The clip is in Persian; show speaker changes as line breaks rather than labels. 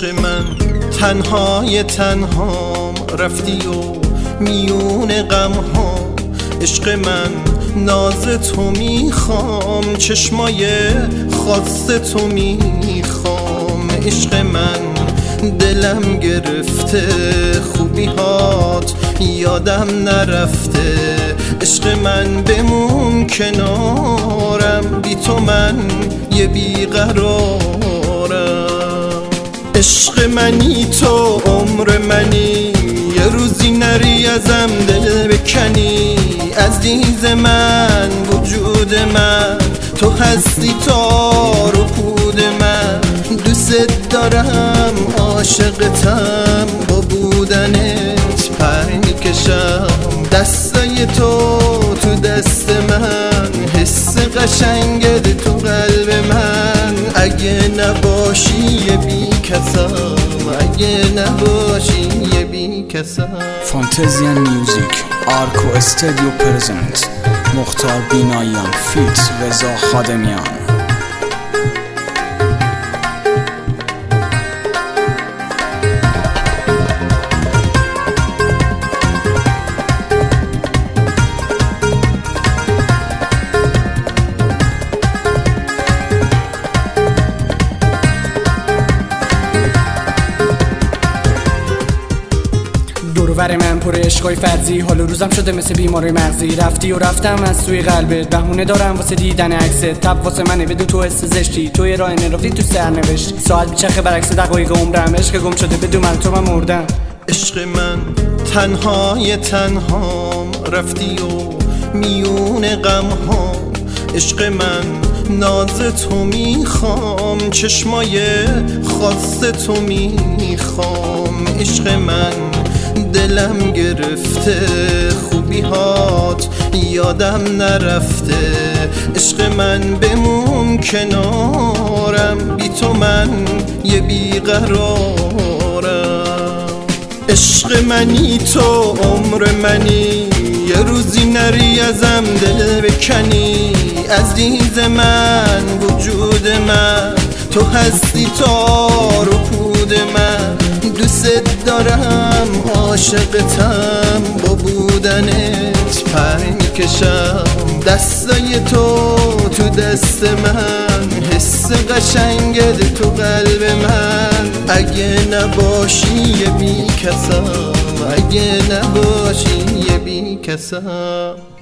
عشق من تنهای تنهام رفتی و میون غم ها. عشق من ناز تو میخوام، چشمای خاص تو میخوام. عشق من دلم گرفته، خوبی هات یادم نرفته. عشق من بمون کنارم، بی تو من یه بیقرارم. عشق منی تو عمر منی، یه روزی نری ازم دل بکنی. عزیز من وجود من، تو هستی تار و پود من. دوست دارم عاشقتم، با بودنت پر میکشم. دستای تو تو دست من، حس قشنگت تو قلب من. اگه نباشی یه بی کسم، اگه نباشی یه بی کسم.
فانتزیان میوزیک آرکو استودیو پرزنت. مختار بیناییان فیت رضا خادمیان.
دورور من پر عشقای فرضی، حال و روزم شده مثل بیماری مغزی. رفتی و رفتم از توی قلبت، بهونه دارم واسه دیدن عکست. تب واسه منه بدون تو حس زشتی، توی راه نرفتی تو سرنوشت. ساعت بیچرخه برعکس دقایق عمرم، عشق گم شده بدون من تو من مردم.
عشق من تنهای تنهام رفتی و میون غم ها. عشق من ناز تو میخوام، چشمای خاص تو میخوام. عشق من دلم گرفته، خوبی هات یادم نرفته. عشق من بمون کنارم، بی تو من یه بیقرارم. عشق منی تو عمر منی، یه روزی نری ازم دل بکنی. عزیز من وجود من، تو هستی تار و پود من. دوست دارم عاشقتم، با بودنت پر میکشم. دستای تو تو دست من، حس قشنگت تو قلب من. اگه نباشی یه بی کسم، اگه نباشی یه بی کسم.